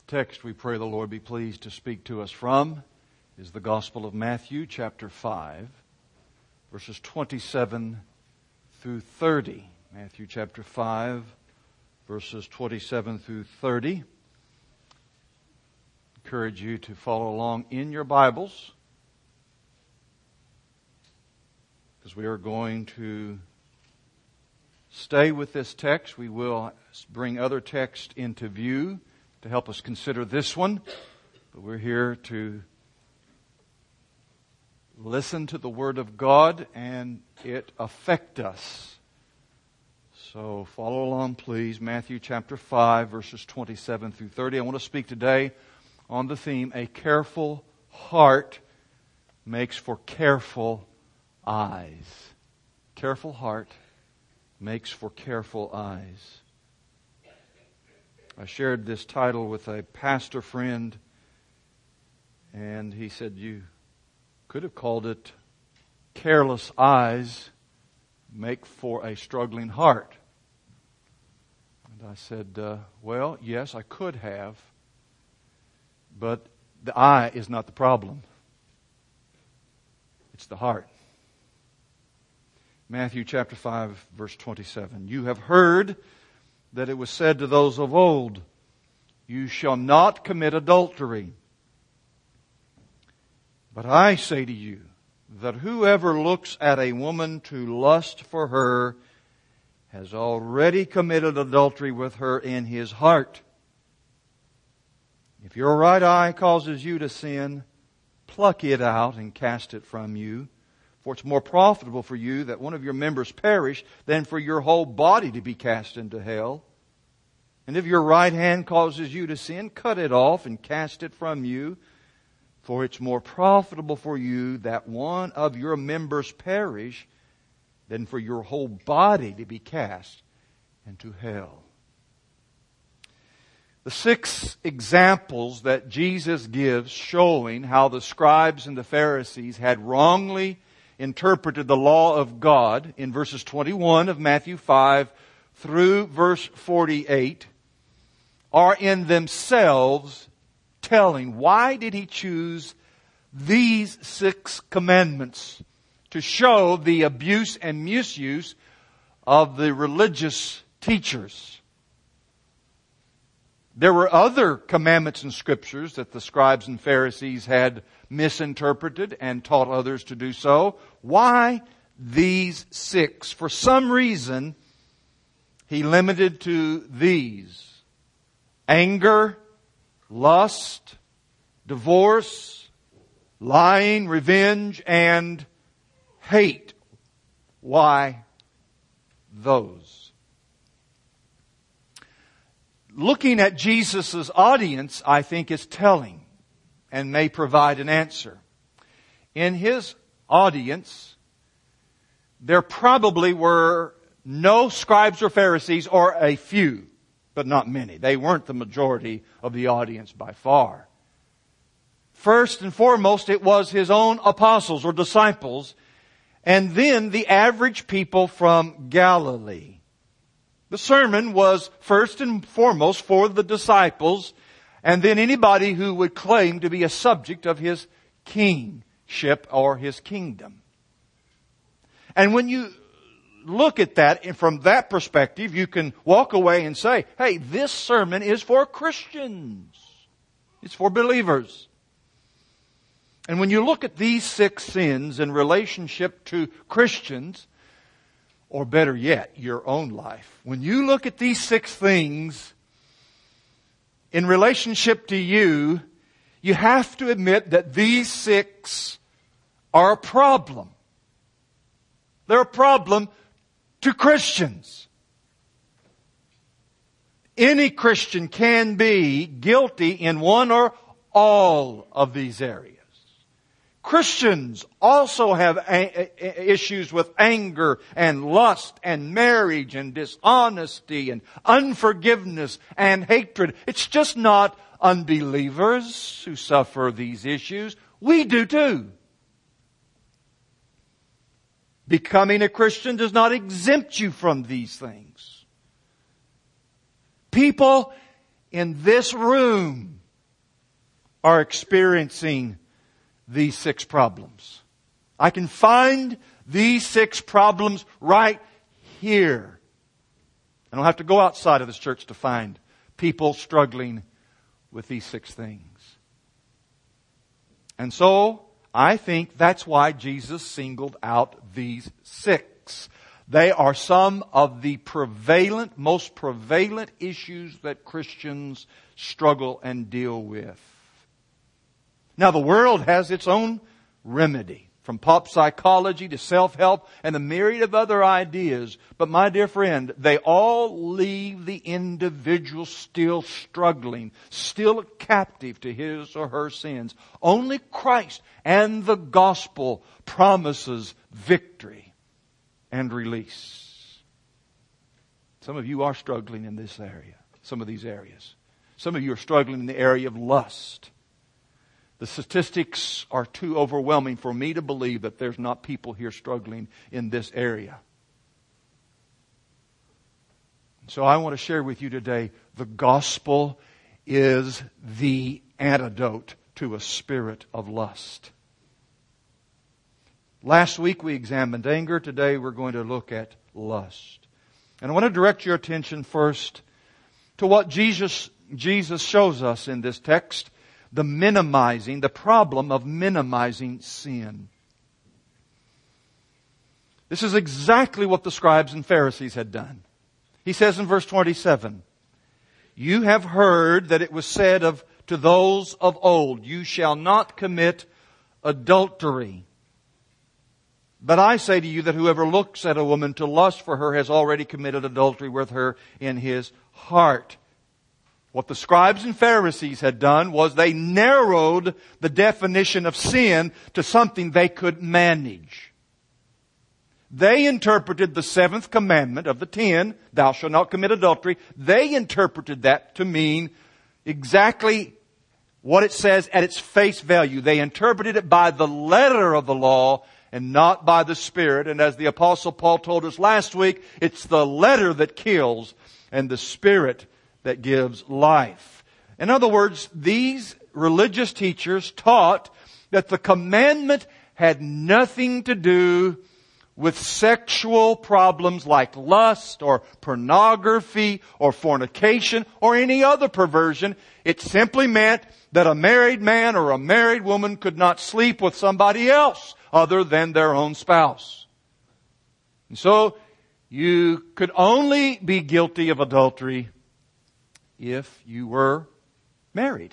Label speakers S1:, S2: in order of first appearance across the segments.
S1: Text we pray the Lord be pleased to speak to us from is the Gospel of Matthew, chapter 5, verses 27 through 30. Matthew chapter 5, verses 27 through 30. Encourage you to follow along in your Bibles, because we are going to stay with this text. We will bring other texts into view to help us consider this one. But we're here to listen to the Word of God and it affect us. So follow along, please. Matthew chapter 5, verses 27 through 30. I want to speak today on the theme, a careful heart makes for careful eyes. Careful heart makes for careful eyes. I shared this title with a pastor friend, and he said, you could have called it Careless Eyes Make for a Struggling Heart. And I said, well, yes, I could have, but the eye is not the problem. It's the heart. Matthew chapter 5, verse 27. You have heard that it was said to those of old, you shall not commit adultery. But I say to you that whoever looks at a woman to lust for her has already committed adultery with her in his heart. If your right eye causes you to sin, pluck it out and cast it from you. For it's more profitable for you that one of your members perish than for your whole body to be cast into hell. And if your right hand causes you to sin, cut it off and cast it from you. For it's more profitable for you that one of your members perish than for your whole body to be cast into hell. The 6 examples that Jesus gives showing how the scribes and the Pharisees had wrongly interpreted the law of God in verses 21 of Matthew 5 through verse 48 are in themselves telling. Why did He choose these 6 commandments? To show the abuse and misuse of the religious teachers. There were other commandments in Scriptures that the scribes and Pharisees had misinterpreted and taught others to do so. Why these 6? For some reason, He limited to these: anger, lust, divorce, lying, revenge, and hate. Why those? Looking at Jesus' audience, I think, is telling and may provide an answer. In His audience, there probably were no scribes or Pharisees, or a few, but not many. They weren't the majority of the audience by far. First and foremost, it was His own apostles or disciples, and then the average people from Galilee. The sermon was first and foremost for the disciples, and then anybody who would claim to be a subject of His kingship or His kingdom. And when you look at that, and from that perspective, you can walk away and say, hey, this sermon is for Christians. It's for believers. And when you look at these 6 sins in relationship to Christians, or better yet, your own life, when you look at these 6 things in relationship to you, you have to admit that these 6 are a problem. They're a problem to Christians. Any Christian can be guilty in one or all of these areas. Christians also have issues with anger and lust and marriage and dishonesty and unforgiveness and hatred. It's just not unbelievers who suffer these issues. We do too. Becoming a Christian does not exempt you from these things. People in this room are experiencing these 6 problems. I can find these 6 problems right here. I don't have to go outside of this church to find people struggling with these 6 things. And so, I think that's why Jesus singled out these 6. They are some of the most prevalent issues that Christians struggle and deal with. Now, the world has its own remedy, from pop psychology to self-help and a myriad of other ideas. But my dear friend, they all leave the individual still struggling, still captive to his or her sins. Only Christ and the gospel promises victory and release. Some of you are struggling in this area, some of these areas. Some of you are struggling in the area of lust. The statistics are too overwhelming for me to believe that there's not people here struggling in this area. So I want to share with you today, the gospel is the antidote to a spirit of lust. Last week we examined anger. Today we're going to look at lust. And I want to direct your attention first to what Jesus shows us in this text. The problem of minimizing sin. This is exactly what the scribes and Pharisees had done. He says in verse 27, "You have heard that it was said to those of old, 'You shall not commit adultery.' But I say to you that whoever looks at a woman to lust for her has already committed adultery with her in his heart." What the scribes and Pharisees had done was they narrowed the definition of sin to something they could manage. They interpreted the 7th commandment of the 10, "Thou shalt not commit adultery." They interpreted that to mean exactly what it says at its face value. They interpreted it by the letter of the law and not by the Spirit. And as the Apostle Paul told us last week, it's the letter that kills and the Spirit that gives life. In other words, these religious teachers taught that the commandment had nothing to do with sexual problems like lust or pornography or fornication or any other perversion. It simply meant that a married man or a married woman could not sleep with somebody else other than their own spouse. And so you could only be guilty of adultery if you were married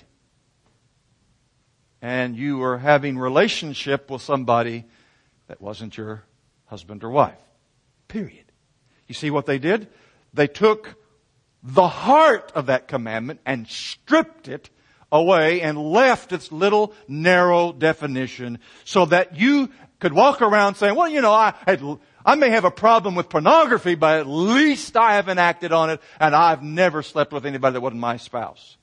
S1: and you were having relationship with somebody that wasn't your husband or wife. Period. You see what they did? They took the heart of that commandment and stripped it away and left its little narrow definition so that you could walk around saying, "Well, I may have a problem with pornography, but at least I haven't acted on it, and I've never slept with anybody that wasn't my spouse."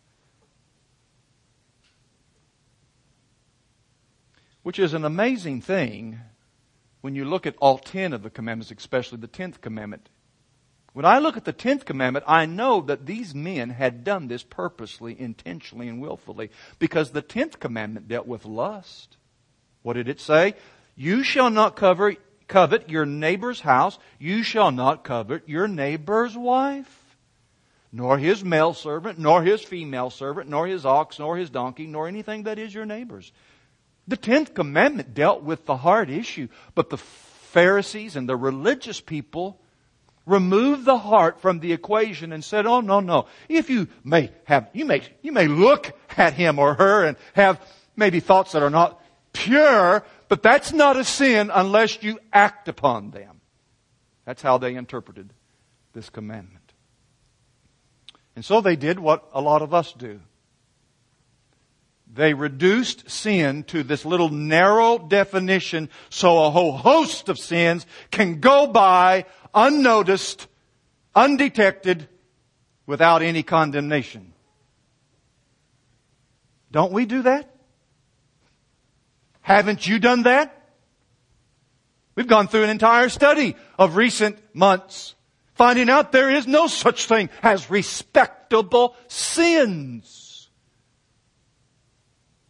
S1: Which is an amazing thing when you look at all 10 of the commandments, especially the 10th commandment. When I look at the 10th commandment, I know that these men had done this purposely, intentionally, and willfully, because the 10th commandment dealt with lust. What did it say? "You shall not covet your neighbor's house. You shall not covet your neighbor's wife, nor his male servant, nor his female servant, nor his ox, nor his donkey, nor anything that is your neighbor's." The 10th commandment dealt with the heart issue, but the Pharisees and the religious people removed the heart from the equation and said, "Oh, no. If you may look at him or her and have maybe thoughts that are not pure, but that's not a sin unless you act upon them." That's how they interpreted this commandment. And so they did what a lot of us do. They reduced sin to this little narrow definition so a whole host of sins can go by unnoticed, undetected, without any condemnation. Don't we do that? Haven't you done that? We've gone through an entire study of recent months, finding out there is no such thing as respectable sins.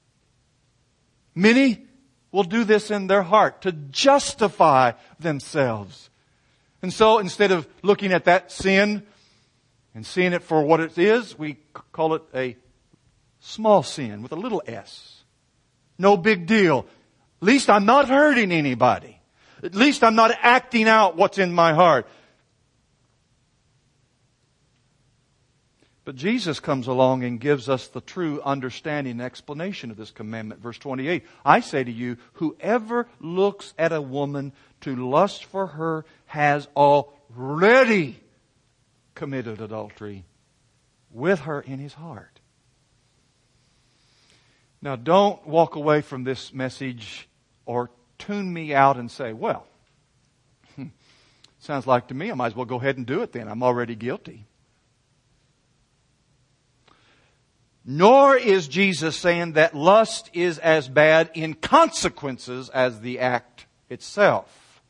S1: Many will do this in their heart to justify themselves. And so instead of looking at that sin and seeing it for what it is, we call it a small sin with a little s. No big deal. At least I'm not hurting anybody. At least I'm not acting out what's in my heart. But Jesus comes along and gives us the true understanding and explanation of this commandment. Verse 28, I say to you, whoever looks at a woman to lust for her has already committed adultery with her in his heart. Now don't walk away from this message or tune me out and say, well, sounds like to me I might as well go ahead and do it then. I'm already guilty. Nor is Jesus saying that lust is as bad in consequences as the act itself.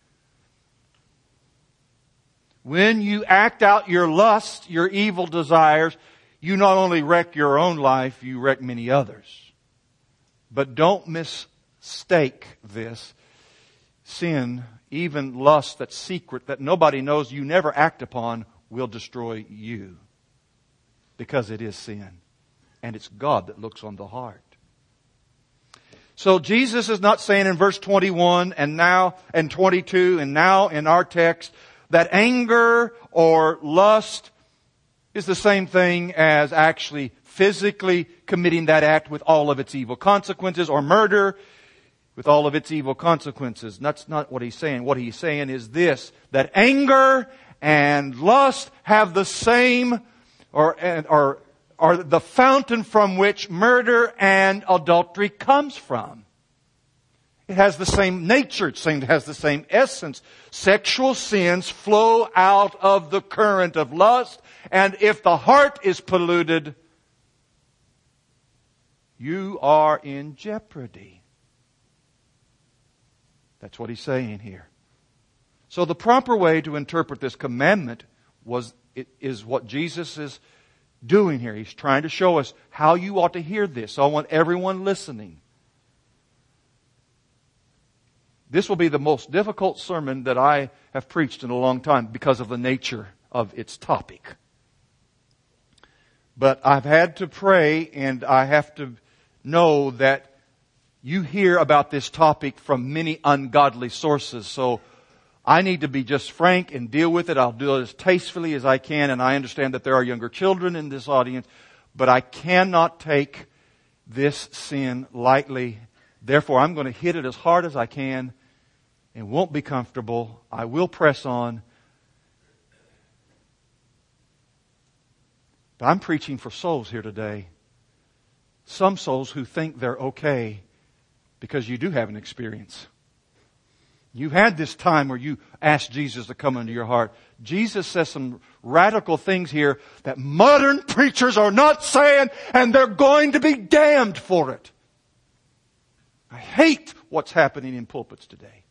S1: When you act out your lust, your evil desires, you not only wreck your own life, you wreck many others. But don't mistake this. Sin, even lust that's secret, that nobody knows, you never act upon, will destroy you. Because it is sin. And it's God that looks on the heart. So Jesus is not saying in verse 21 and now and 22 and now in our text that anger or lust is the same thing as actually physically committing that act with all of its evil consequences, or murder with all of its evil consequences. That's not what he's saying. What he's saying is this, that anger and lust have the same are the fountain from which murder and adultery comes from. It has the same nature. It has the same essence. Sexual sins flow out of the current of lust. And if the heart is polluted, you are in jeopardy. That's what he's saying here. So the proper way to interpret this commandment is what Jesus is doing here. He's trying to show us how you ought to hear this. So I want everyone listening. This will be the most difficult sermon that I have preached in a long time because of the nature of its topic. But I've had to pray, and I have to know that you hear about this topic from many ungodly sources. So I need to be just frank and deal with it. I'll do it as tastefully as I can. And I understand that there are younger children in this audience. But I cannot take this sin lightly. Therefore, I'm going to hit it as hard as I can. It won't be comfortable. I will press on. But I'm preaching for souls here today. Some souls who think they're okay because you do have an experience. You've had this time where you asked Jesus to come into your heart. Jesus says some radical things here that modern preachers are not saying, and they're going to be damned for it. I hate what's happening in pulpits today.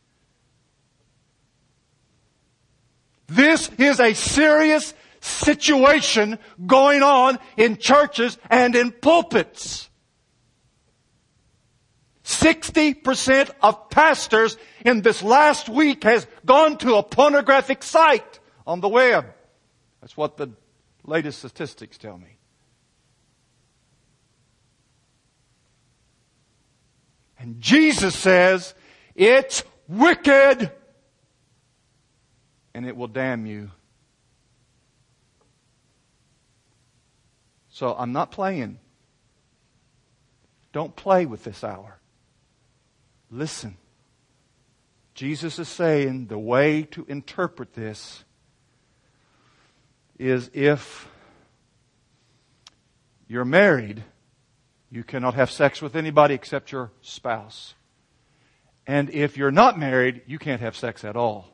S1: This is a serious situation going on in churches and in pulpits. 60% of pastors in this last week has gone to a pornographic site on the web. That's what the latest statistics tell me. And Jesus says, it's wicked and it will damn you. So I'm not playing. Don't play with this hour. Listen. Jesus is saying the way to interpret this is if you're married, you cannot have sex with anybody except your spouse. And if you're not married, you can't have sex at all.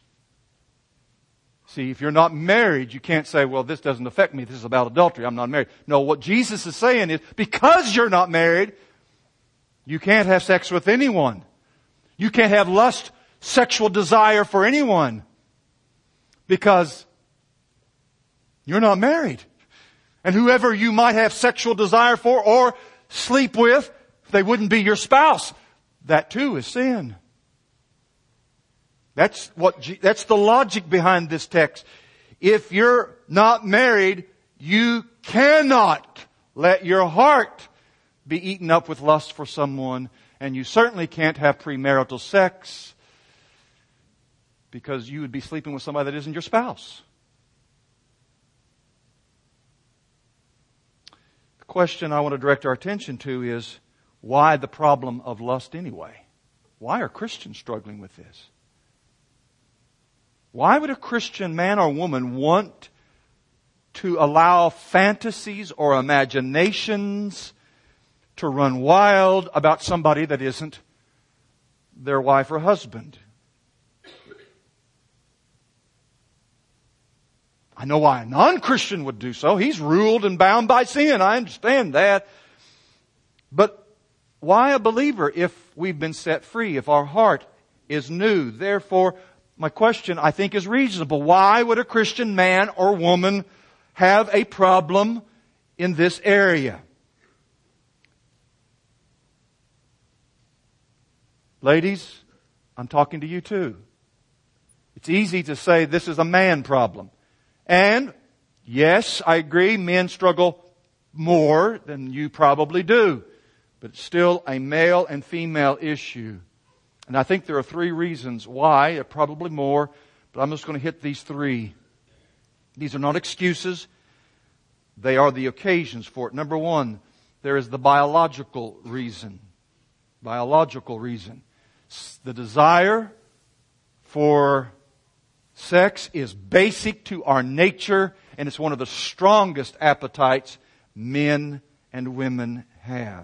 S1: See, if you're not married, you can't say, well, this doesn't affect me. This is about adultery. I'm not married. No, what Jesus is saying is, because you're not married, you can't have sex with anyone. You can't have lust, sexual desire for anyone. Because you're not married. And whoever you might have sexual desire for or sleep with, they wouldn't be your spouse. That too is sin. That's the logic behind this text. If you're not married, you cannot let your heart be eaten up with lust for someone, and you certainly can't have premarital sex because you would be sleeping with somebody that isn't your spouse. The question I want to direct our attention to is, why the problem of lust anyway? Why are Christians struggling with this? Why would a Christian man or woman want to allow fantasies or imaginations to run wild about somebody that isn't their wife or husband? I know why a non-Christian would do so. He's ruled and bound by sin. I understand that. But why a believer if we've been set free, if our heart is new? Therefore, my question, I think, is reasonable. Why would a Christian man or woman have a problem in this area? Ladies, I'm talking to you too. It's easy to say this is a man problem. And, yes, I agree, men struggle more than you probably do. But it's still a male and female issue. And I think there are 3 reasons why, probably more, but I'm just going to hit these 3. These are not excuses. They are the occasions for it. Number 1, there is the biological reason. Biological reason. The desire for sex is basic to our nature, and it's one of the strongest appetites men and women have.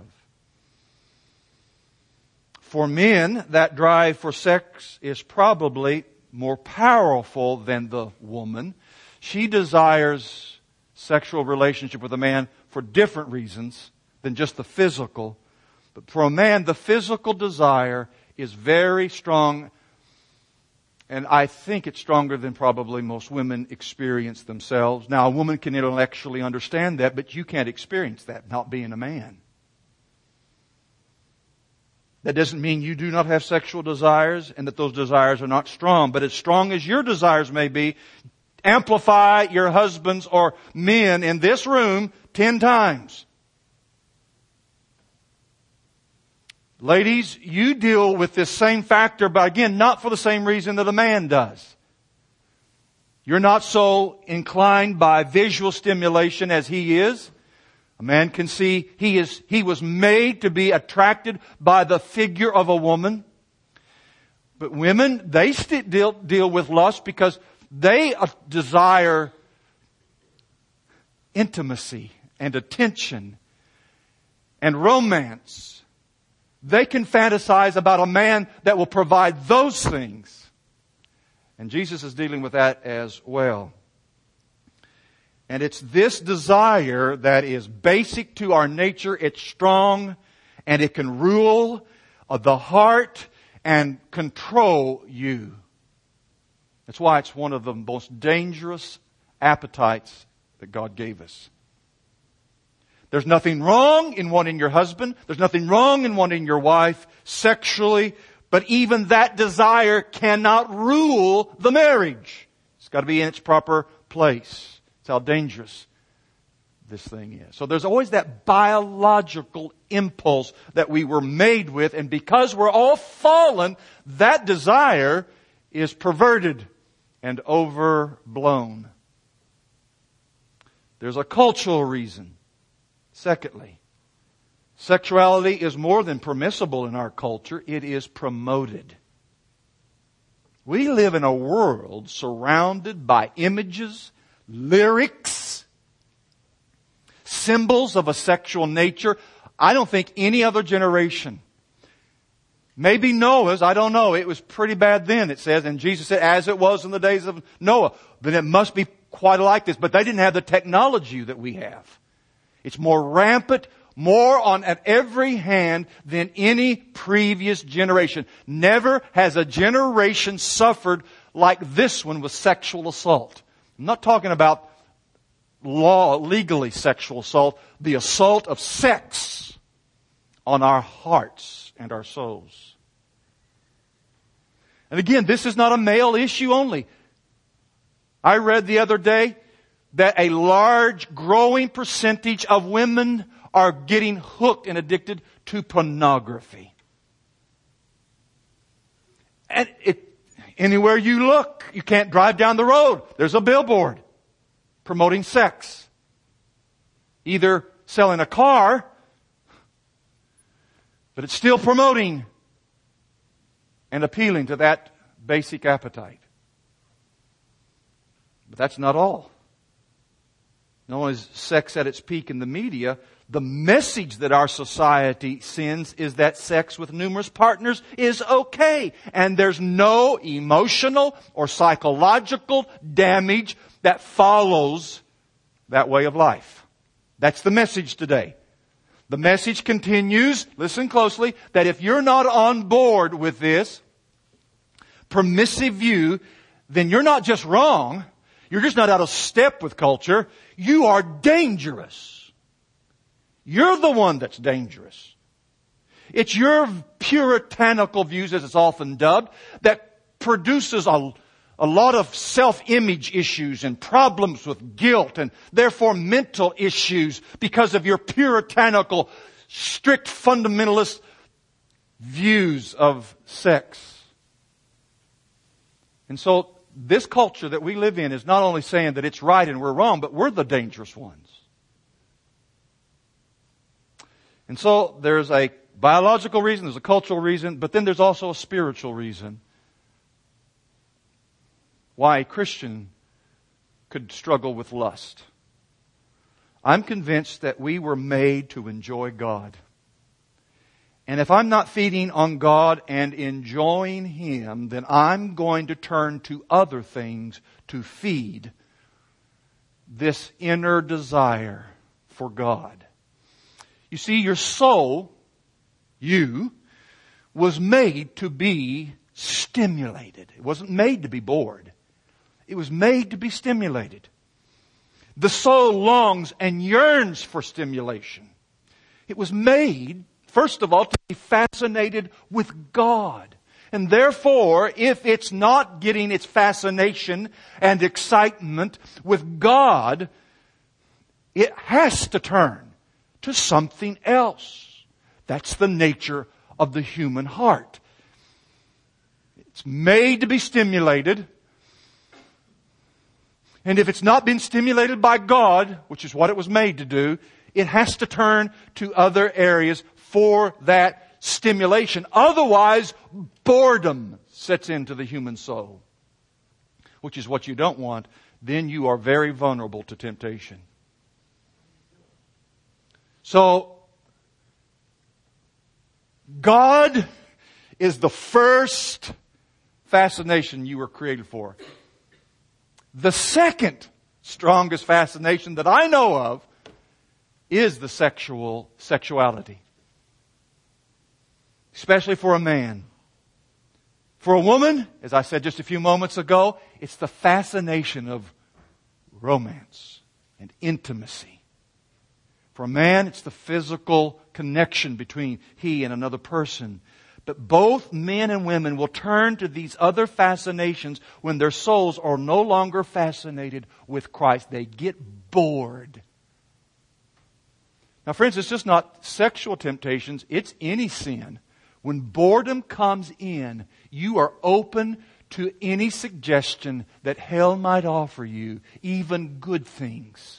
S1: For men, that drive for sex is probably more powerful than the woman. She desires sexual relationship with a man for different reasons than just the physical. But for a man, the physical desire is very strong, and I think it's stronger than probably most women experience themselves. Now, a woman can intellectually understand that, but you can't experience that, not being a man. That doesn't mean you do not have sexual desires and that those desires are not strong. But as strong as your desires may be, amplify your husbands or men in this room 10 times. Ladies, you deal with this same factor, but again, not for the same reason that a man does. You're not so inclined by visual stimulation as he is. A man can see he was made to be attracted by the figure of a woman. But women, they deal with lust because they desire intimacy and attention and romance. They can fantasize about a man that will provide those things. And Jesus is dealing with that as well. And it's this desire that is basic to our nature. It's strong and it can rule the heart and control you. That's why it's one of the most dangerous appetites that God gave us. There's nothing wrong in wanting your husband. There's nothing wrong in wanting your wife sexually. But even that desire cannot rule the marriage. It's got to be in its proper place. That's how dangerous this thing is. So there's always that biological impulse that we were made with. And because we're all fallen, that desire is perverted and overblown. There's a cultural reason. Secondly, sexuality is more than permissible in our culture. It is promoted. We live in a world surrounded by images, lyrics, symbols of a sexual nature. I don't think any other generation, maybe Noah's, I don't know. It was pretty bad then, it says. And Jesus said, as it was in the days of Noah. Then it must be quite like this. But they didn't have the technology that we have. It's more rampant, more on at every hand than any previous generation. Never has a generation suffered like this one with sexual assault. I'm not talking about legally sexual assault. The assault of sex on our hearts and our souls. And again, this is not a male issue only. I read the other day that a large, growing percentage of women are getting hooked and addicted to pornography. And anywhere you look, you can't drive down the road, there's a billboard promoting sex. Either selling a car, but it's still promoting and appealing to that basic appetite. But that's not all. Not only is sex at its peak in the media, the message that our society sends is that sex with numerous partners is okay. And there's no emotional or psychological damage that follows that way of life. That's the message today. The message continues, listen closely, that if you're not on board with this permissive view, then you're not just wrong, you're just not out of step with culture, you are dangerous. You're the one that's dangerous. It's your puritanical views, as it's often dubbed, that produces a lot of self-image issues and problems with guilt and therefore mental issues because of your puritanical, strict fundamentalist views of sex. And so this culture that we live in is not only saying that it's right and we're wrong, but we're the dangerous ones. And so there's a biological reason, there's a cultural reason, but then there's also a spiritual reason why a Christian could struggle with lust. I'm convinced that we were made to enjoy God. And if I'm not feeding on God and enjoying Him, then I'm going to turn to other things to feed this inner desire for God. You see, your soul, you, was made to be stimulated. It wasn't made to be bored. It was made to be stimulated. The soul longs and yearns for stimulation. It was made, first of all, to be fascinated with God. And therefore, if it's not getting its fascination and excitement with God, it has to turn to something else. That's the nature of the human heart. It's made to be stimulated. And if it's not been stimulated by God, which is what it was made to do, it has to turn to other areas for that stimulation. Otherwise, boredom sets into the human soul, which is what you don't want. Then you are very vulnerable to temptation. So, God is the first fascination you were created for. The second strongest fascination that I know of is the sexuality. Especially for a man. For a woman, as I said just a few moments ago, it's the fascination of romance and intimacy. For a man, it's the physical connection between he and another person. But both men and women will turn to these other fascinations when their souls are no longer fascinated with Christ. They get bored. Now, friends, it's just not sexual temptations. It's any sin. When boredom comes in, you are open to any suggestion that hell might offer you, even good things.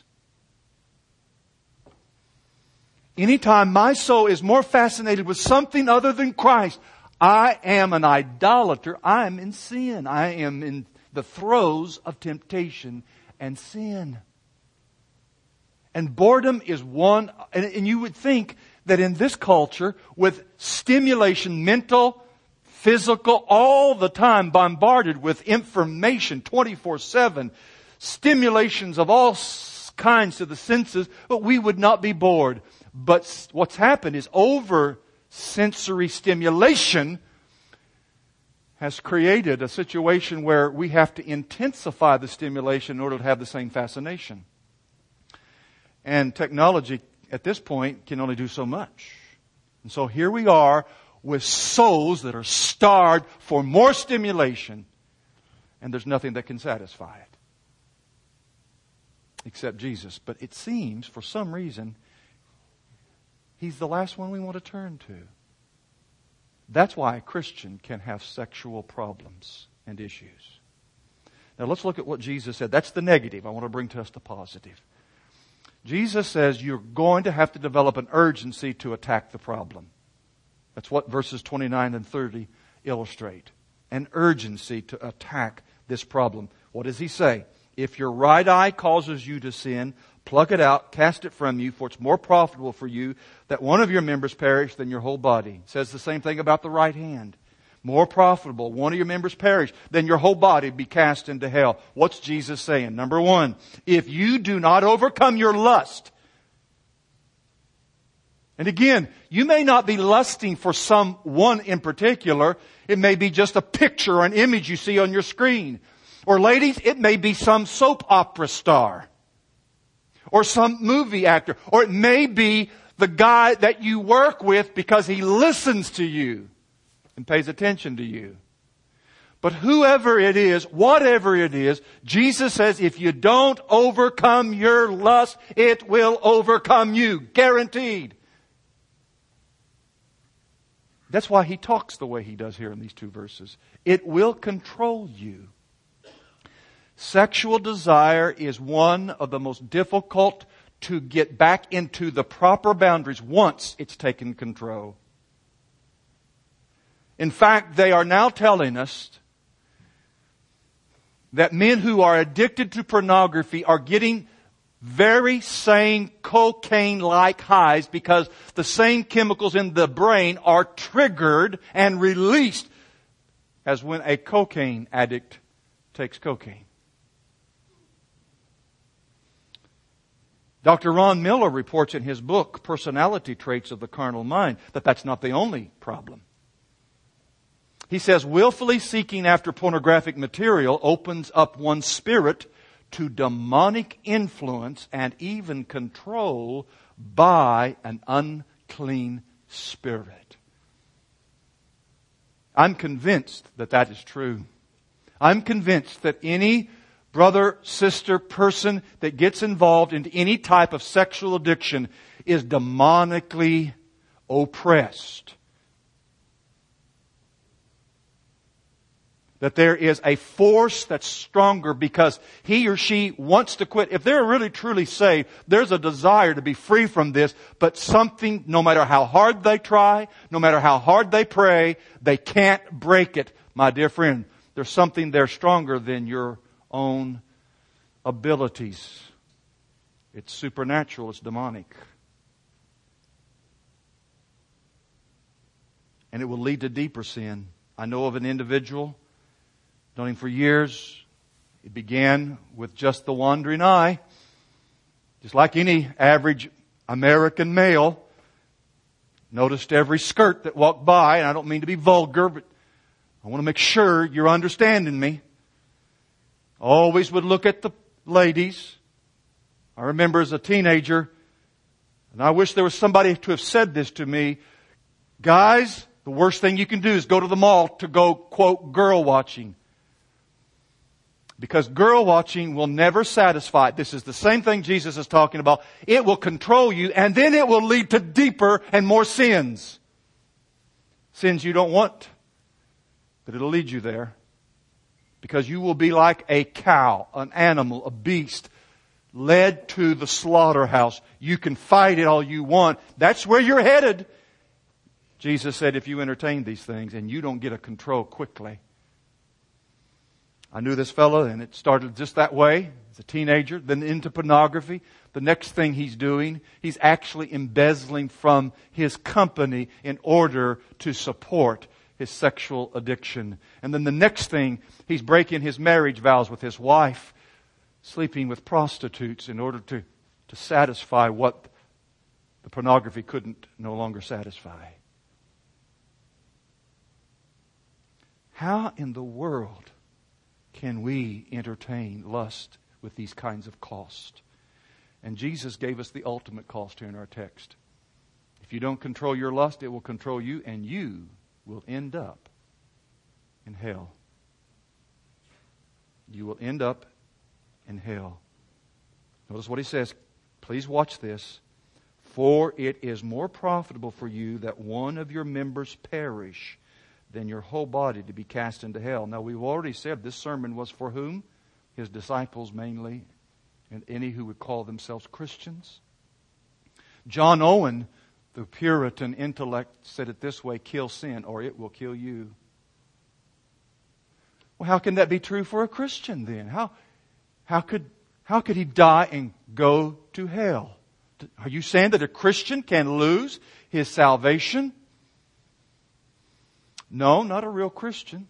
S1: Anytime my soul is more fascinated with something other than Christ, I am an idolater. I am in sin. I am in the throes of temptation and sin. And boredom is one, and you would think that in this culture, with stimulation, mental, physical, all the time bombarded with information 24/7, stimulations of all kinds to the senses, but we would not be bored. But what's happened is over sensory stimulation has created a situation where we have to intensify the stimulation in order to have the same fascination. And technology at this point can only do so much. And so here we are with souls that are starved for more stimulation, and there's nothing that can satisfy it except Jesus. But it seems, for some reason, He's the last one we want to turn to. That's why a Christian can have sexual problems and issues. Now let's look at what Jesus said. That's the negative. I want to bring to us the positive. Jesus says you're going to have to develop an urgency to attack the problem. That's what verses 29 and 30 illustrate. An urgency to attack this problem. What does He say? If your right eye causes you to sin, pluck it out, cast it from you, for it's more profitable for you that one of your members perish than your whole body. It says the same thing about the right hand. More profitable, one of your members perish than your whole body be cast into hell. What's Jesus saying? Number one, if you do not overcome your lust. And again, you may not be lusting for someone in particular. It may be just a picture or an image you see on your screen. Or ladies, it may be some soap opera star. Or some movie actor. Or it may be the guy that you work with because he listens to you and pays attention to you. But whoever it is, whatever it is, Jesus says if you don't overcome your lust, it will overcome you. Guaranteed. That's why He talks the way He does here in these two verses. It will control you. Sexual desire is one of the most difficult to get back into the proper boundaries once it's taken control. In fact, they are now telling us that men who are addicted to pornography are getting very sane cocaine-like highs because the same chemicals in the brain are triggered and released as when a cocaine addict takes cocaine. Dr. Ron Miller reports in his book, Personality Traits of the Carnal Mind, that that's not the only problem. He says, willfully seeking after pornographic material opens up one's spirit to demonic influence and even control by an unclean spirit. I'm convinced that that is true. I'm convinced that any brother, sister, person that gets involved in any type of sexual addiction is demonically oppressed. That there is a force that's stronger because he or she wants to quit. If they're really truly saved, there's a desire to be free from this, but something, no matter how hard they try, no matter how hard they pray, they can't break it. My dear friend, there's something there stronger than your own abilities. It's supernatural, it's demonic. And it will lead to deeper sin. I know of an individual, known him for years. It began with just the wandering eye. Just like any average American male, noticed every skirt that walked by, and I don't mean to be vulgar, but I want to make sure you're understanding me. Always would look at the ladies. I remember as a teenager, and I wish there was somebody to have said this to me, guys, the worst thing you can do is go to the mall to go, quote, girl watching. Because girl watching will never satisfy. This is the same thing Jesus is talking about. It will control you, and then it will lead to deeper and more sins. Sins you don't want, but it'll lead you there. Because you will be like a cow, an animal, a beast, led to the slaughterhouse. You can fight it all you want. That's where you're headed. Jesus said if you entertain these things and you don't get a control quickly. I knew this fellow, and it started just that way. As a teenager, then into pornography. The next thing he's doing, he's actually embezzling from his company in order to support his sexual addiction. And then the next thing, he's breaking his marriage vows with his wife, sleeping with prostitutes in order to satisfy what the pornography couldn't no longer satisfy. How in the world can we entertain lust with these kinds of cost? And Jesus gave us the ultimate cost here in our text. If you don't control your lust, it will control you, and you will end up in hell. You will end up in hell. Notice what he says. Please watch this. For it is more profitable for you that one of your members perish than your whole body to be cast into hell. Now, we've already said this sermon was for whom? His disciples mainly, and any who would call themselves Christians. John Owen, the Puritan intellect, said it this way: kill sin or it will kill you. Well, how can that be true for a Christian then? How could he die and go to hell? Are you saying that a Christian can lose his salvation? No, not a real Christian.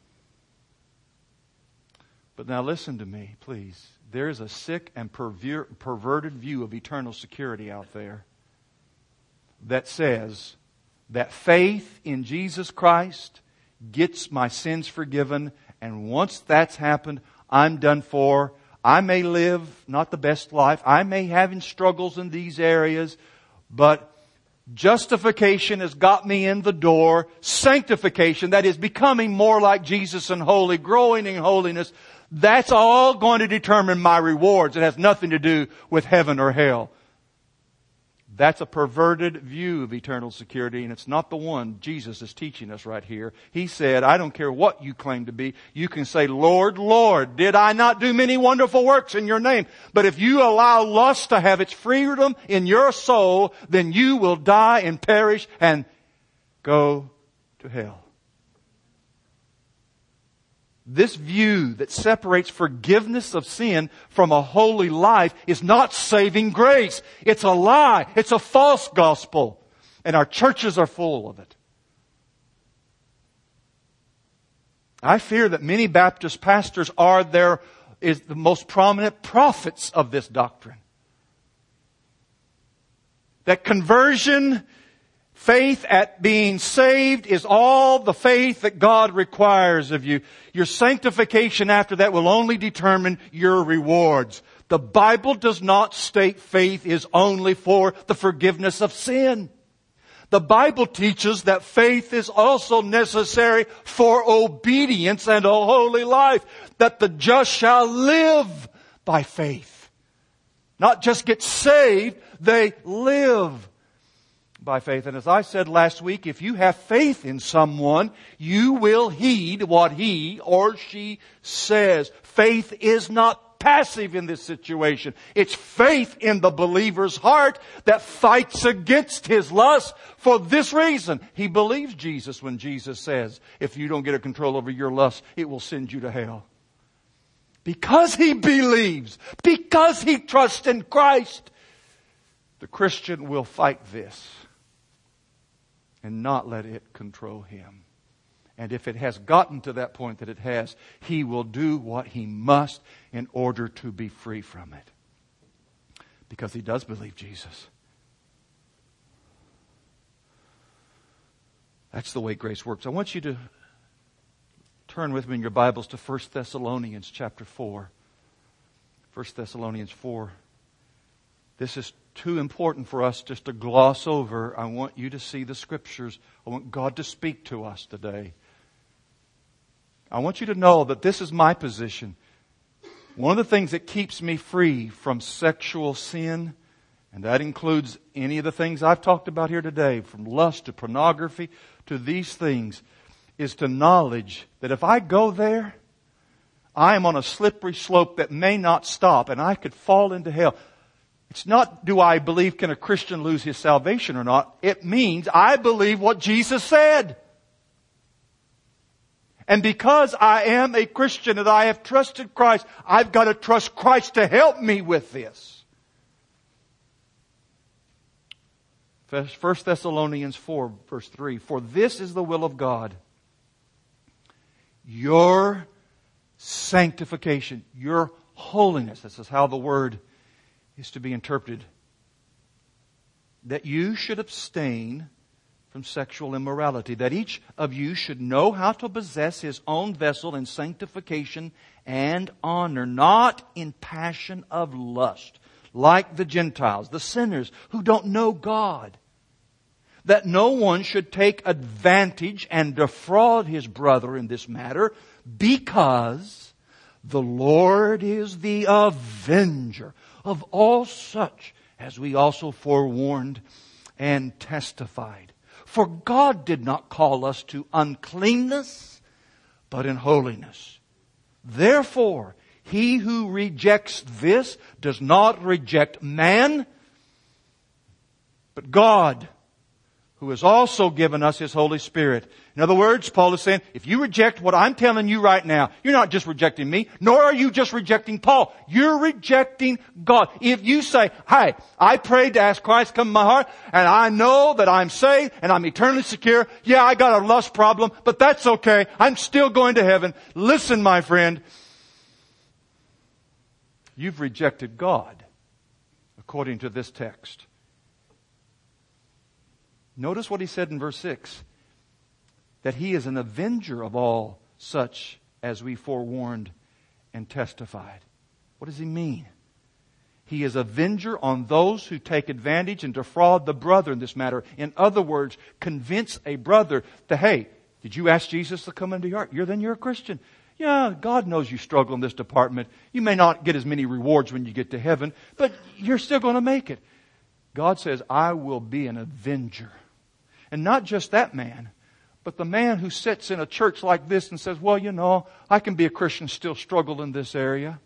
S1: But now listen to me, please. There is a sick and perverted view of eternal security out there that says that faith in Jesus Christ gets my sins forgiven, and once that's happened, I'm done for. I may live not the best life. I may have struggles in these areas, but justification has got me in the door. Sanctification, that is becoming more like Jesus and holy, growing in holiness, that's all going to determine my rewards. It has nothing to do with heaven or hell. That's a perverted view of eternal security, and it's not the one Jesus is teaching us right here. He said, I don't care what you claim to be. You can say, Lord, Lord, did I not do many wonderful works in your name? But if you allow lust to have its freedom in your soul, then you will die and perish and go to hell. This view that separates forgiveness of sin from a holy life is not saving grace. It's a lie. It's a false gospel. And our churches are full of it. I fear that many Baptist pastors are the most prominent prophets of this doctrine. That conversion, faith at being saved, is all the faith that God requires of you. Your sanctification after that will only determine your rewards. The Bible does not state faith is only for the forgiveness of sin. The Bible teaches that faith is also necessary for obedience and a holy life. That the just shall live by faith. Not just get saved, they live by faith. And as I said last week, if you have faith in someone, you will heed what he or she says. Faith is not passive in this situation. It's faith in the believer's heart that fights against his lust for this reason. He believes Jesus when Jesus says, if you don't get a control over your lust, it will send you to hell. Because he believes, because he trusts in Christ, the Christian will fight this and not let it control him. And if it has gotten to that point that it has, he will do what he must in order to be free from it. Because he does believe Jesus. That's the way grace works. I want you to turn with me in your Bibles to 1 Thessalonians chapter 4. 1 Thessalonians 4. This is too important for us just to gloss over. I want you to see the Scriptures. I want God to speak to us today. I want you to know that this is my position. One of the things that keeps me free from sexual sin, and that includes any of the things I've talked about here today, from lust to pornography to these things, is to knowledge that if I go there, I am on a slippery slope that may not stop, and I could fall into hell. It's not, do I believe, can a Christian lose his salvation or not? It means I believe what Jesus said. And because I am a Christian and I have trusted Christ, I've got to trust Christ to help me with this. 1 Thessalonians 4, verse 3. For this is the will of God. Your sanctification, your holiness. This is how the word is to be interpreted. That you should abstain from sexual immorality. That each of you should know how to possess his own vessel in sanctification and honor, not in passion of lust, like the Gentiles, the sinners who don't know God. that no one should take advantage and defraud his brother in this matter, because the Lord is the avenger of all such, as we also forewarned and testified. For God did not call us to uncleanness, but in holiness. Therefore, he who rejects this does not reject man, but God, who has also given us His Holy Spirit. In other words, Paul is saying, if you reject what I'm telling you right now, you're not just rejecting me, nor are you just rejecting Paul. You're rejecting God. If you say, hey, I prayed to ask Christ to come in my heart, and I know that I'm saved, and I'm eternally secure. Yeah, I got a lust problem, but that's okay. I'm still going to heaven. Listen, my friend, you've rejected God, according to this text. Notice what he said in verse 6. That He is an avenger of all such as we forewarned and testified. What does he mean? He is avenger on those who take advantage and defraud the brother in this matter. In other words, convince a brother that, hey, did you ask Jesus to come into your heart? Then you're a Christian. Yeah, God knows you struggle in this department. You may not get as many rewards when you get to heaven, but you're still going to make it. God says, I will be an avenger. And not just that man, but the man who sits in a church like this and says, well, you know, I can be a Christian, still struggle in this area.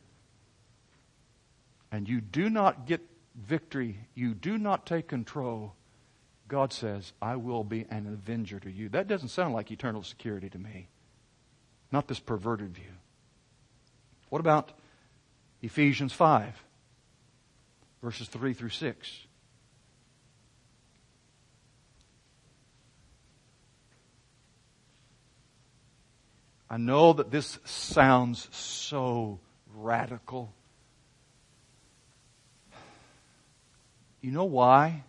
S1: And you do not get victory. You do not take control. God says, I will be an avenger to you. That doesn't sound like eternal security to me. Not this perverted view. What about Ephesians 5, verses 3 through 6? I know that this sounds so radical. You know why?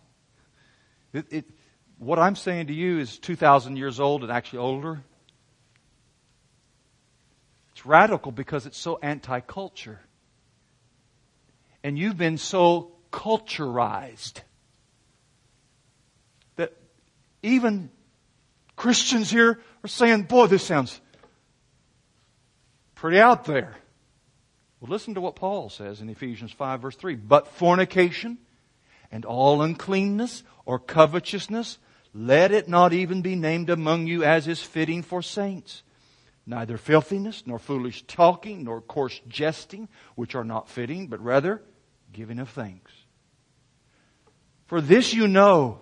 S1: What I'm saying to you is 2,000 years old and actually older. It's radical because it's so anti-culture. And you've been so culturized that even Christians here are saying, boy, this sounds pretty out there. Well, listen to what Paul says in Ephesians 5 verse 3. But fornication and all uncleanness or covetousness, let it not even be named among you as is fitting for saints. Neither filthiness, nor foolish talking, nor coarse jesting, which are not fitting, but rather giving of thanks. For this you know,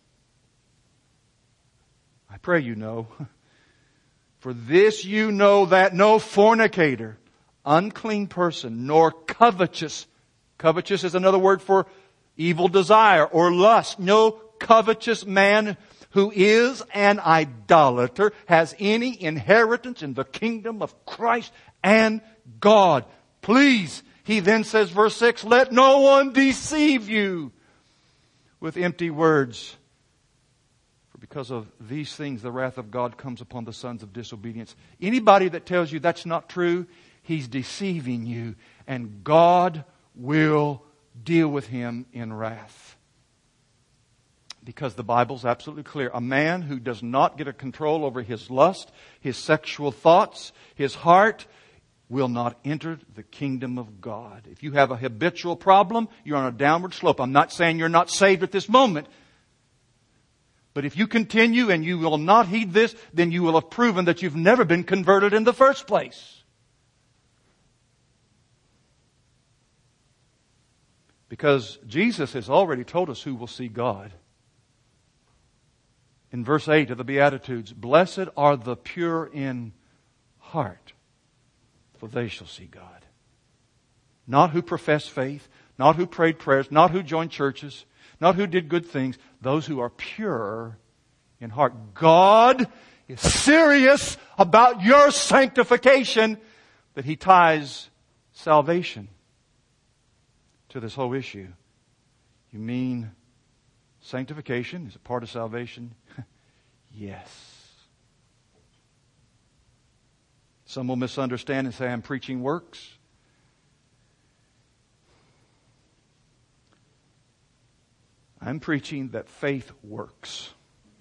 S1: I pray you know, for this you know that no fornicator, unclean person, nor covetous is another word for evil desire or lust, no covetous man who is an idolater has any inheritance in the kingdom of Christ and God. Please, he then says, verse 6, let no one deceive you with empty words. Because of these things, the wrath of God comes upon the sons of disobedience. Anybody that tells you that's not true, he's deceiving you. And God will deal with him in wrath. Because the Bible's absolutely clear. A man who does not get a control over his lust, his sexual thoughts, his heart, will not enter the kingdom of God. If you have a habitual problem, you're on a downward slope. I'm not saying you're not saved at this moment. But if you continue and you will not heed this, then you will have proven that you've never been converted in the first place. Because Jesus has already told us who will see God. In verse 8 of the Beatitudes, blessed are the pure in heart, for they shall see God. Not who profess faith, not who prayed prayers, not who joined churches, not who did good things, those who are pure in heart. God is serious about your sanctification, that He ties salvation to this whole issue. You mean sanctification is a part of salvation? Yes. Some will misunderstand and say I'm preaching works. I'm preaching that faith works.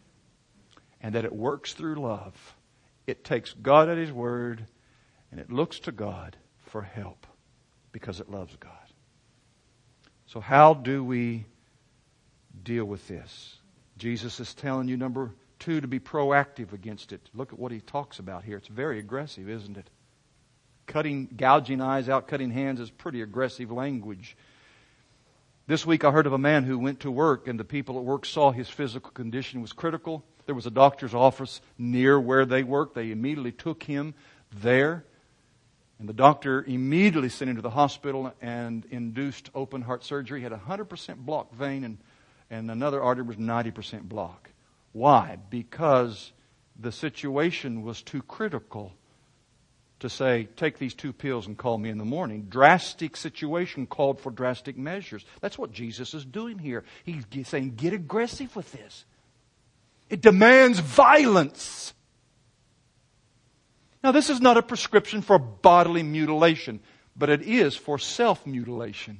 S1: and that it works through love. It takes God at His word, and it looks to God for help because it loves God. So how do we deal with this? Jesus is telling you, number 2, to be proactive against it. Look at what He talks about here. It's very aggressive, isn't it? Gouging eyes out, cutting hands is pretty aggressive language. This week I heard of a man who went to work, and the people at work saw his physical condition was critical. There was a doctor's office near where they worked. They immediately took him there. And the doctor immediately sent him to the hospital and induced open heart surgery. He had a 100% blocked vein and another artery was 90% blocked. Why? Because the situation was too critical to say, take these 2 pills and call me in the morning. Drastic situation called for drastic measures. That's what Jesus is doing here. He's saying, get aggressive with this. It demands violence. Now, this is not a prescription for bodily mutilation, but it is for self-mutilation.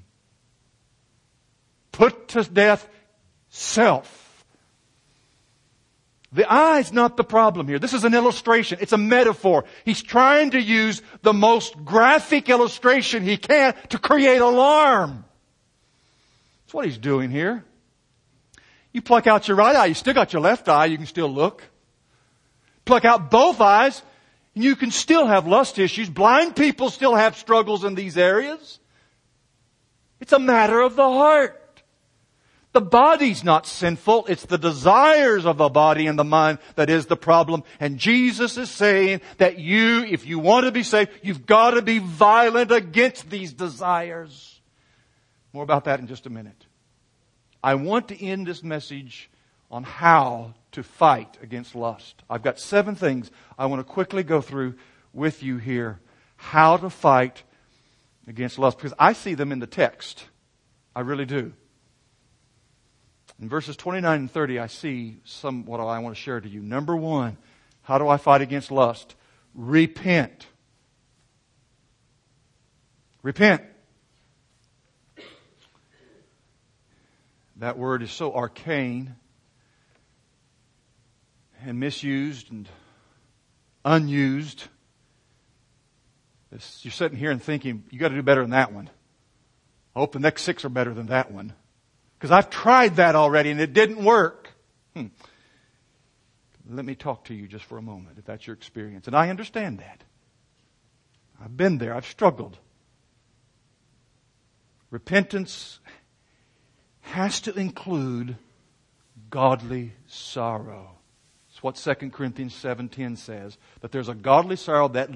S1: Put to death self. The eye's not the problem here. This is an illustration. It's a metaphor. He's trying to use the most graphic illustration he can to create alarm. That's what he's doing here. You pluck out your right eye, you still got your left eye, you can still look. Pluck out both eyes, and you can still have lust issues. Blind people still have struggles in these areas. It's a matter of the heart. The body's not sinful. It's the desires of the body and the mind that is the problem. And Jesus is saying that if you want to be saved, you've got to be violent against these desires. More about that in just a minute. I want to end this message on how to fight against lust. I've got 7 things I want to quickly go through with you here. How to fight against lust. Because I see them in the text. I really do. In verses 29 and 30, I see what I want to share to you. Number 1, how do I fight against lust? Repent. Repent. That word is so arcane and misused and unused. You're sitting here and thinking, you got to do better than that one. I hope the next 6 are better than that one. Because I've tried that already and it didn't work. Let me talk to you just for a moment, if that's your experience. And I understand that. I've been there. I've struggled. Repentance has to include godly sorrow. It's what 2 Corinthians 7:10 says. That there's a godly sorrow that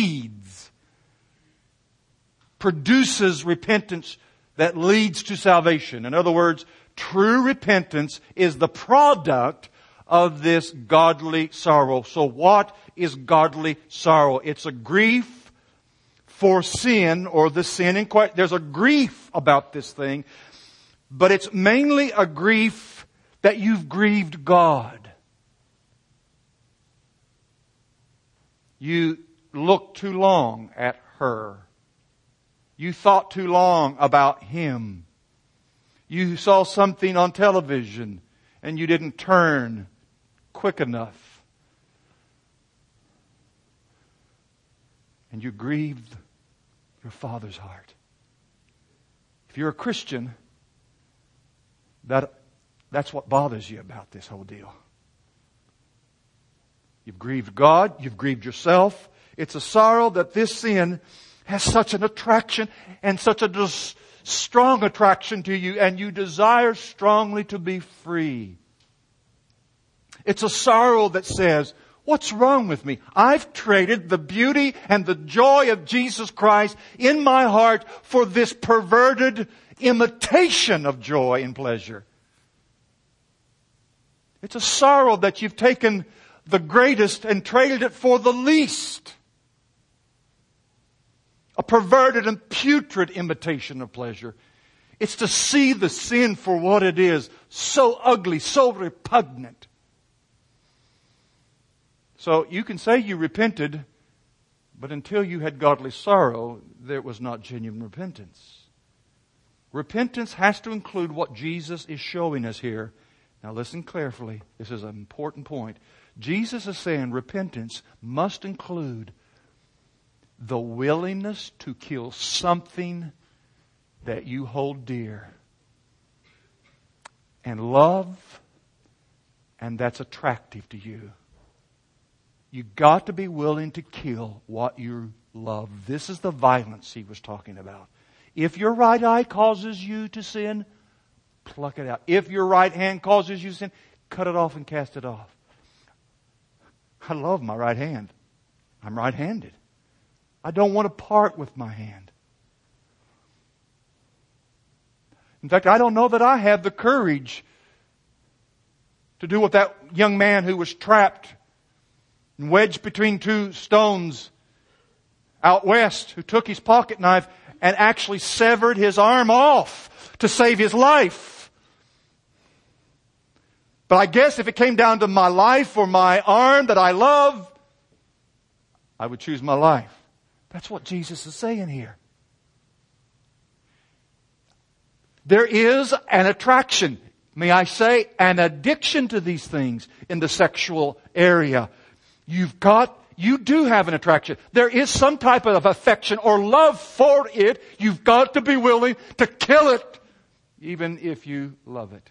S1: produces repentance that leads to salvation. In other words, true repentance is the product of this godly sorrow. So what is godly sorrow? It's a grief for sin or the sin in question. There's a grief about this thing, but it's mainly a grief that you've grieved God. You looked too long at her. You thought too long about him. You saw something on television and you didn't turn quick enough. And you grieved your Father's heart. If you're a Christian, that's what bothers you about this whole deal. You've grieved God. You've grieved yourself. It's a sorrow that this sin has such an attraction and such a strong attraction to you, and you desire strongly to be free. It's a sorrow that says, what's wrong with me? I've traded the beauty and the joy of Jesus Christ in my heart for this perverted imitation of joy and pleasure. It's a sorrow that you've taken the greatest and traded it for the least. A perverted and putrid imitation of pleasure. It's to see the sin for what it is. So ugly, so repugnant. So you can say you repented, but until you had godly sorrow, there was not genuine repentance. Repentance has to include what Jesus is showing us here. Now listen carefully. This is an important point. Jesus is saying repentance must include the willingness to kill something that you hold dear and love, and that's attractive to you. You've got to be willing to kill what you love. This is the violence he was talking about. If your right eye causes you to sin, pluck it out. If your right hand causes you to sin, cut it off and cast it off. I love my right hand. I'm right-handed. I don't want to part with my hand. In fact, I don't know that I have the courage to do what that young man who was trapped and wedged between two stones out west, who took his pocket knife and actually severed his arm off to save his life. But I guess if it came down to my life or my arm that I love, I would choose my life. That's what Jesus is saying here. There is an attraction, may I say, an addiction to these things in the sexual area. You do have an attraction. There is some type of affection or love for it. You've got to be willing to kill it, even if you love it.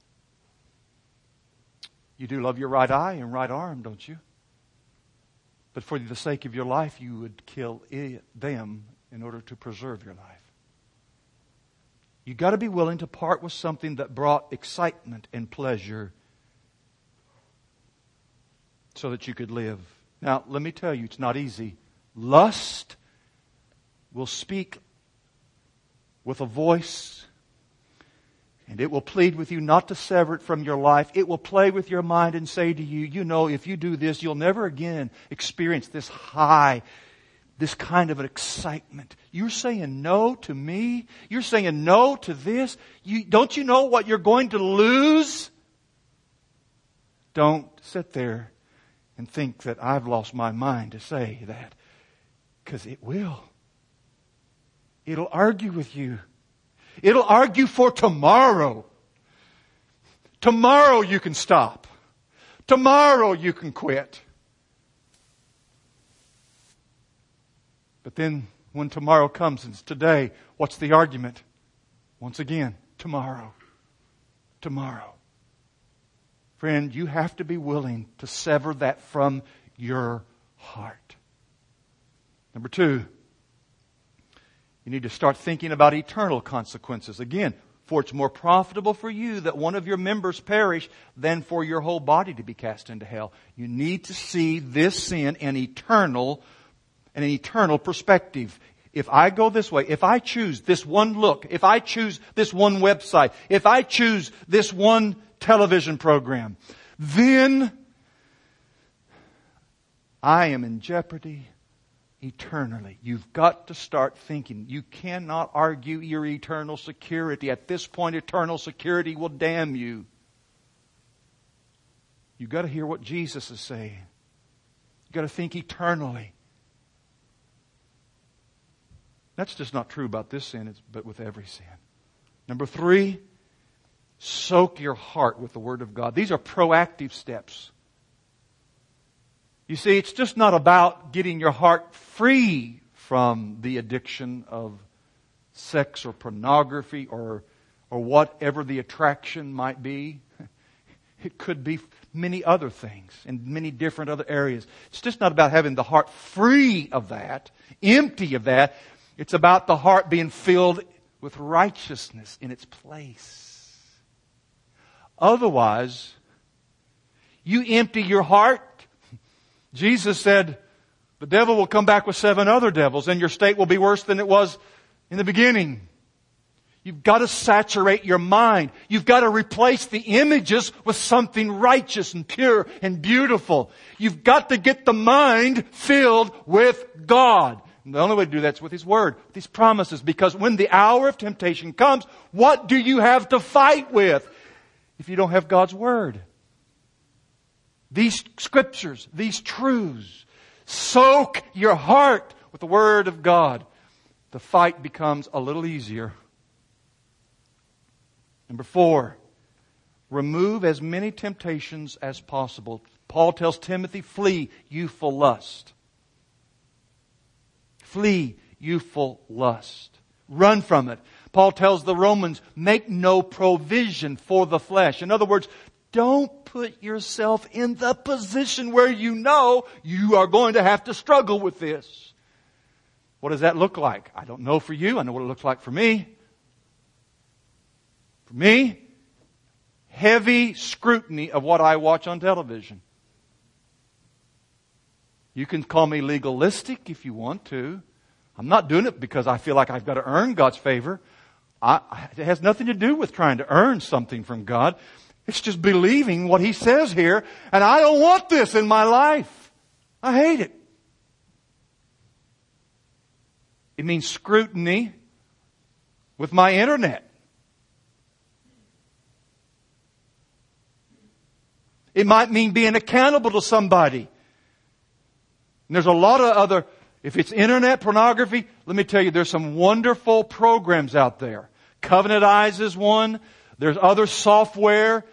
S1: You do love your right eye and right arm, don't you? But for the sake of your life, you would kill them in order to preserve your life. You've got to be willing to part with something that brought excitement and pleasure so that you could live. Now, let me tell you, it's not easy. Lust will speak with a voice, and it will plead with you not to sever it from your life. It will play with your mind and say to you, you know, if you do this, you'll never again experience this high, this kind of an excitement. You're saying no to me? You're saying no to this? Don't you know what you're going to lose? Don't sit there and think that I've lost my mind to say that. Because it will. It'll argue with you. It'll argue for tomorrow. Tomorrow you can stop. Tomorrow you can quit. But then when tomorrow comes and it's today, what's the argument? Once again, tomorrow. Tomorrow. Friend, you have to be willing to sever that from your heart. Number 2, you need to start thinking about eternal consequences. Again, for it's more profitable for you that one of your members perish than for your whole body to be cast into hell. You need to see this sin in an eternal perspective. If I go this way, if I choose this one look, if I choose this one website, if I choose this one television program, then I am in jeopardy eternally. You've got to start thinking. You cannot argue your eternal security. At this point, eternal security will damn you. You've got to hear what Jesus is saying. You've got to think eternally. That's just not true about this sin, but with every sin. Number 3, soak your heart with the Word of God. These are proactive steps. You see, it's just not about getting your heart free from the addiction of sex or pornography or whatever the attraction might be. It could be many other things in many different other areas. It's just not about having the heart free of that, empty of that. It's about the heart being filled with righteousness in its place. Otherwise, you empty your heart. Jesus said, the devil will come back with 7 other devils and your state will be worse than it was in the beginning. You've got to saturate your mind. You've got to replace the images with something righteous and pure and beautiful. You've got to get the mind filled with God. And the only way to do that is with His Word, with His promises. Because when the hour of temptation comes, what do you have to fight with if you don't have God's Word? These scriptures, these truths, soak your heart with the Word of God. The fight becomes a little easier. Number 4, remove as many temptations as possible. Paul tells Timothy, flee youthful lust. Flee youthful lust. Run from it. Paul tells the Romans, make no provision for the flesh. In other words, don't put yourself in the position where you know you are going to have to struggle with this. What does that look like? I don't know for you. I know what it looks like for me. For me, heavy scrutiny of what I watch on television. You can call me legalistic if you want to. I'm not doing it because I feel like I've got to earn God's favor. It has nothing to do with trying to earn something from God. It's just believing what He says here. And I don't want this in my life. I hate it. It means scrutiny with my internet. It might mean being accountable to somebody. And there's a lot of other, if it's internet pornography, let me tell you, there's some wonderful programs out there. Covenant Eyes is one. There's other software.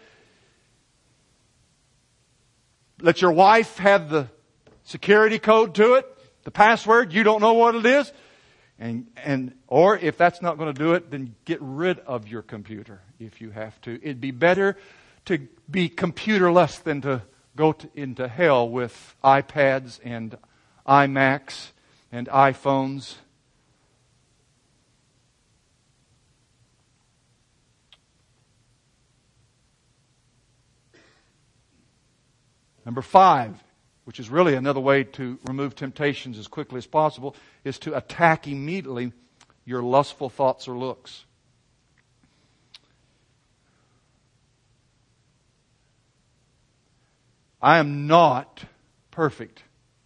S1: Let your wife have the security code to it, the password. You don't know what it is. Or if that's not going to do it, then get rid of your computer if you have to. It'd be better to be computerless than to go into hell with iPads and iMacs and iPhones. Number 5, which is really another way to remove temptations as quickly as possible, is to attack immediately your lustful thoughts or looks. I am not perfect.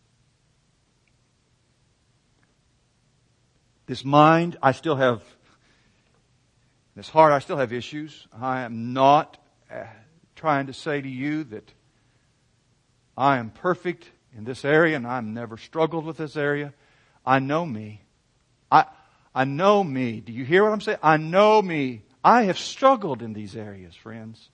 S1: This mind, I still have, this heart, I still have issues. I am not trying to say to you that I am perfect in this area and I've never struggled with this area. I know me. I know me. Do you hear what I'm saying? I know me. I have struggled in these areas, friends.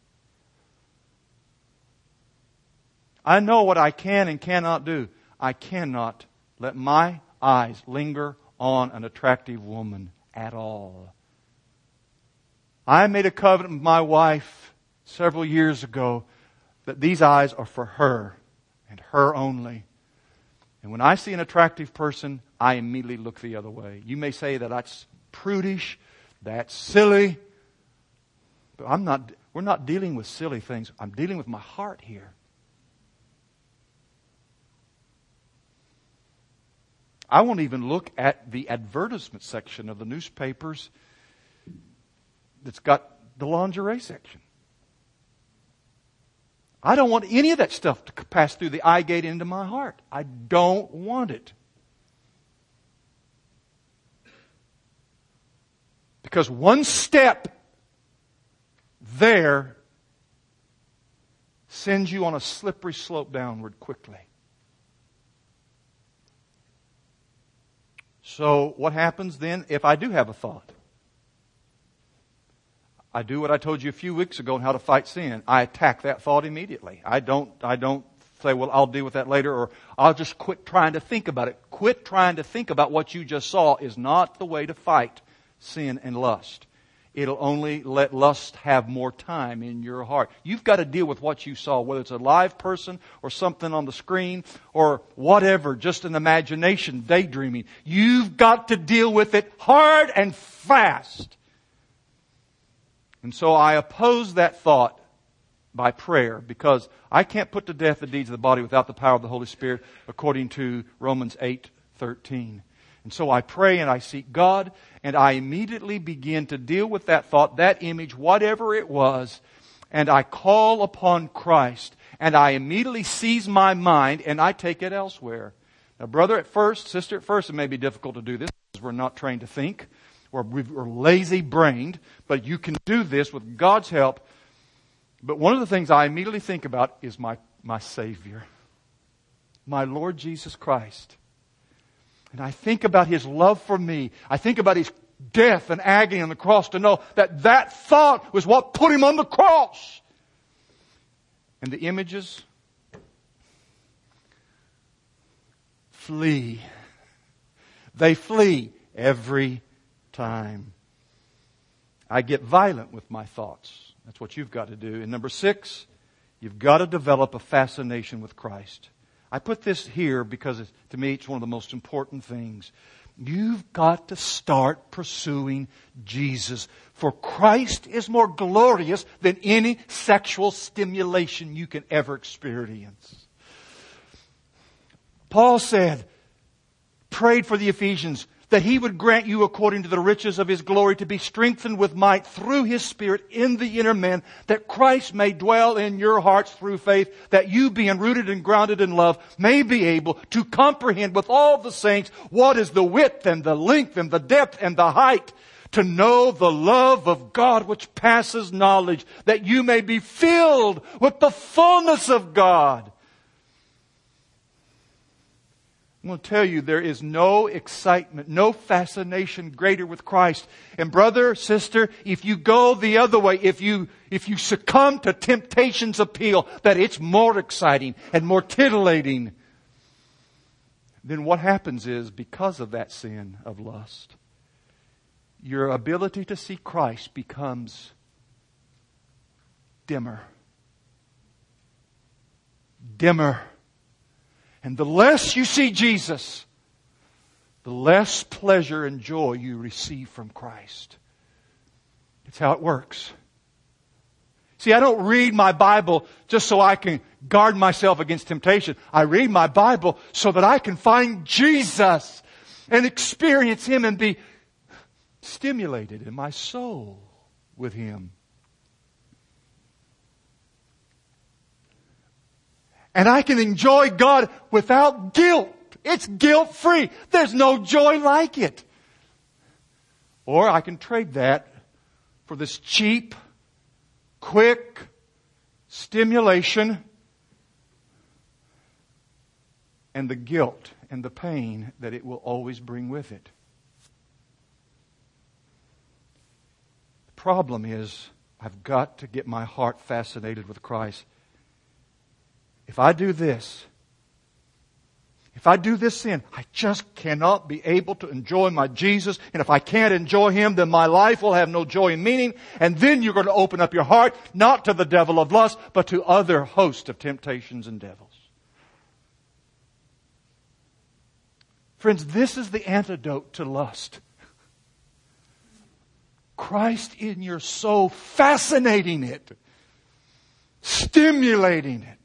S1: I know what I can and cannot do. I cannot let my eyes linger on an attractive woman at all. I made a covenant with my wife several years ago that these eyes are for her and her only. And when I see an attractive person, I immediately look the other way. You may say that that's prudish, that's silly, but we're not dealing with silly things. I'm dealing with my heart here. I won't even look at the advertisement section of the newspapers that's got the lingerie section. I don't want any of that stuff to pass through the eye gate into my heart. I don't want it. Because one step there sends you on a slippery slope downward quickly. So what happens then if I do have a thought? I do what I told you a few weeks ago on how to fight sin. I attack that thought immediately. I don't say, well, I'll deal with that later, or I'll just quit trying to think about it. Quit trying to think about what you just saw is not the way to fight sin and lust. It'll only let lust have more time in your heart. You've got to deal with what you saw, whether it's a live person or something on the screen or whatever, just an imagination, daydreaming. You've got to deal with it hard and fast. And so I oppose that thought by prayer, because I can't put to death the deeds of the body without the power of the Holy Spirit, according to Romans 8:13. And so I pray and I seek God, and I immediately begin to deal with that thought, that image, whatever it was, and I call upon Christ, and I immediately seize my mind and I take it elsewhere. Now, brother at first, sister at first, it may be difficult to do this because we're not trained to think, or we're lazy-brained, but you can do this with God's help. But one of the things I immediately think about is my Savior, my Lord Jesus Christ. And I think about His love for me. I think about His death and agony on the cross to know that that thought was what put Him on the cross. And the images flee. They flee every time. I get violent with my thoughts. That's what you've got to do. And number 6, you've got to develop a fascination with Christ. I put this here because to me it's one of the most important things. You've got to start pursuing Jesus. For Christ is more glorious than any sexual stimulation you can ever experience. Paul said, prayed for the Ephesians, that He would grant you according to the riches of His glory to be strengthened with might through His Spirit in the inner man, that Christ may dwell in your hearts through faith, that you being rooted and grounded in love may be able to comprehend with all the saints what is the width and the length and the depth and the height, to know the love of God which passes knowledge, that you may be filled with the fullness of God. I'm going to tell you, there is no excitement, no fascination greater with Christ. And brother, sister, if you go the other way, if you succumb to temptation's appeal, that it's more exciting and more titillating, then what happens is, because of that sin of lust, your ability to see Christ becomes dimmer. Dimmer. And the less you see Jesus, the less pleasure and joy you receive from Christ. It's how it works. See, I don't read my Bible just so I can guard myself against temptation. I read my Bible so that I can find Jesus and experience Him and be stimulated in my soul with Him. And I can enjoy God without guilt. It's guilt-free. There's no joy like it. Or I can trade that for this cheap, quick stimulation and the guilt and the pain that it will always bring with it. The problem is, I've got to get my heart fascinated with Christ. If I do this sin, I just cannot be able to enjoy my Jesus. And if I can't enjoy Him, then my life will have no joy and meaning. And then you're going to open up your heart, not to the devil of lust, but to other hosts of temptations and devils. Friends, this is the antidote to lust. Christ in your soul, fascinating it, stimulating it,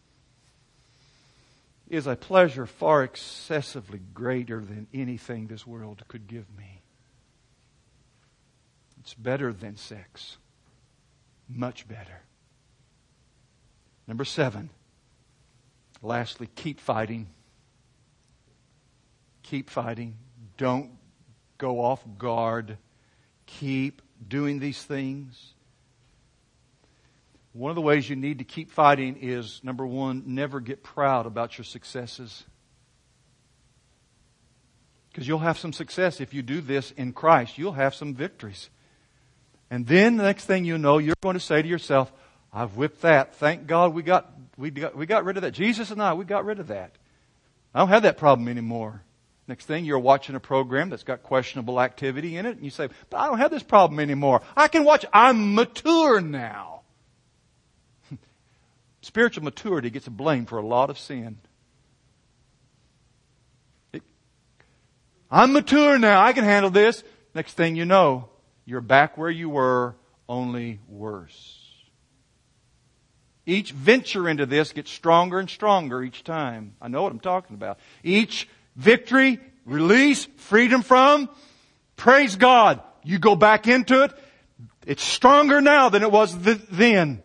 S1: is a pleasure far excessively greater than anything this world could give me. It's better than sex. Much better. Number 7. Lastly, keep fighting. Keep fighting. Don't go off guard. Keep doing these things. One of the ways you need to keep fighting is, number 1, never get proud about your successes. Because you'll have some success if you do this in Christ. You'll have some victories. And then the next thing you know, you're going to say to yourself, I've whipped that. Thank God we got rid of that. Jesus and we got rid of that. I don't have that problem anymore. Next thing, you're watching a program that's got questionable activity in it, and you say, but I don't have this problem anymore. I can watch. I'm mature now. Spiritual maturity gets blamed for a lot of sin. I'm mature now. I can handle this. Next thing you know, you're back where you were, only worse. Each venture into this gets stronger and stronger each time. I know what I'm talking about. Each victory, release, freedom from, praise God. You go back into it. It's stronger now than it was then.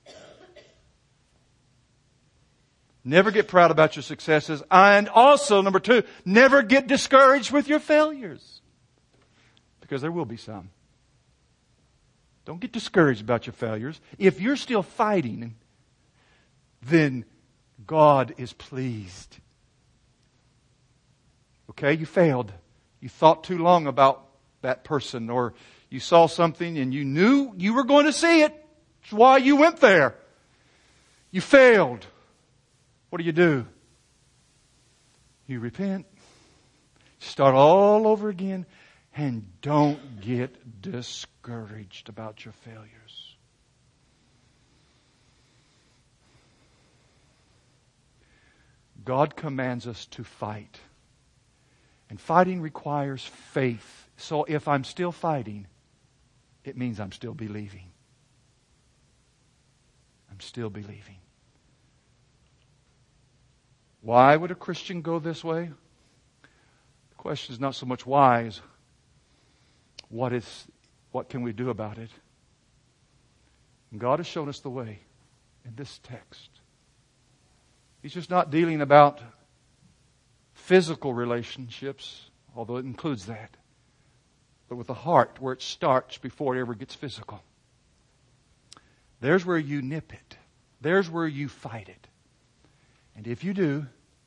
S1: Never get proud about your successes. And also, number 2, never get discouraged with your failures. Because there will be some. Don't get discouraged about your failures. If you're still fighting, then God is pleased. Okay, you failed. You thought too long about that person, or you saw something and you knew you were going to see it. That's why you went there. You failed. What do? You repent. Start all over again. And don't get discouraged about your failures. God commands us to fight. And fighting requires faith. So if I'm still fighting, it means I'm still believing. I'm still believing. Why would a Christian go this way? The question is not so much why as what can we do about it? And God has shown us the way in this text. He's just not dealing about physical relationships, although it includes that, but with the heart, where it starts before it ever gets physical. There's where you nip it. There's where you fight it. And if you do,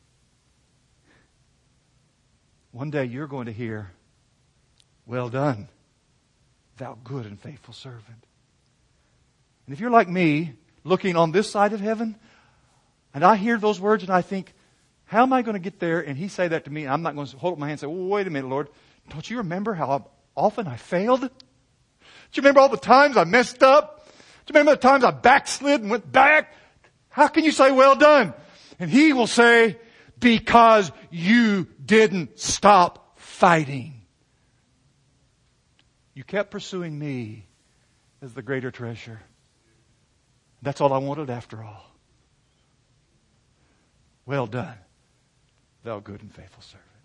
S1: one day you're going to hear, "Well done, thou good and faithful servant." And if you're like me, looking on this side of heaven, and I hear those words and I think, how am I going to get there? And He say that to me, and I'm not going to hold up my hand and say, "Well, wait a minute, Lord. Don't you remember how often I failed? Do you remember all the times I messed up? Do you remember the times I backslid and went back? How can you say, 'Well done'?" And He will say, "Because you didn't stop fighting. You kept pursuing me as the greater treasure. That's all I wanted after all. Well done, thou good and faithful servant."